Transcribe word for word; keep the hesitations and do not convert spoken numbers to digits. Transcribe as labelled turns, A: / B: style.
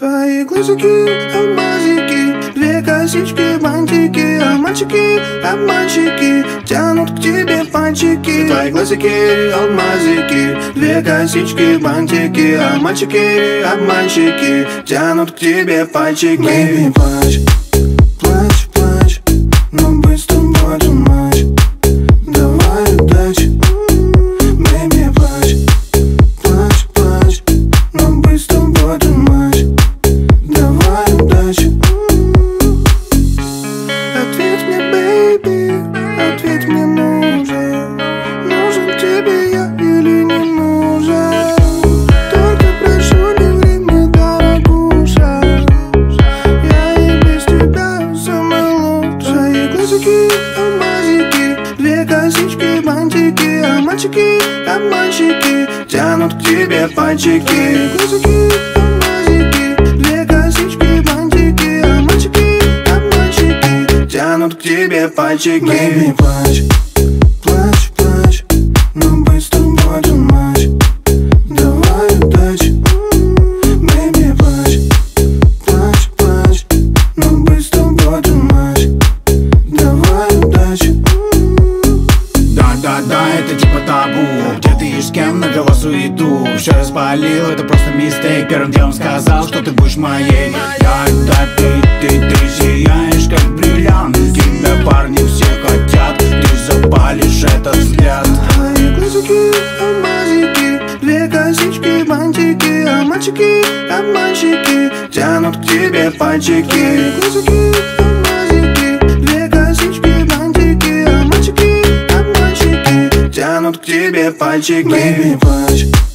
A: Твои глазики, алмазики, две косички, бантики, а мальчики, обманщики тянут к тебе пальчики. Твои глазики, алмазики, две косички, бантики, а мальчики, обманщики тянут к тебе пальчики. Baby, плачь, плачь, плачь, но быстро будет матч. Давай удачи. Baby, плачь, плачь, плачь, но быстро будет матч. Давай удачи. Ответь мне, baby, ответь мне, нужен. Нужен тебе я или не нужен? Только прошу, не ври мне, дорогуша. Я и без тебя самый лучший. Глазики, алмазики, две косички, бантики, а мальчики, обманщики тянут к тебе пальчики. Глазики, алмазики, две косички, бантики, а мальчики, обманщики тянут к тебе пальчики. Baby, плачь, плачь, плачь, но быстро будет матч. Давай удачи. Baby, плачь, плачь, плачь, но быстро будет матч. Давай удачи.
B: Да-да-да, это типа табу. Где ты и с кем на голосу иду? Все распалил, это просто мистейк. Первым делом сказал, что ты будешь моей. Да-да, ты, ты, ты сияешь как бриллиант. Тебя парни все хотят, ты запалишь этот взгляд.
A: Твои глазики, алмазики, две косички, бантики, а мальчики, обманщики тянут к тебе пальчики. Глазики, алмазики, две косички, бантики, а мальчики, обманщики тянут к тебе пальчики. Baby, плачь.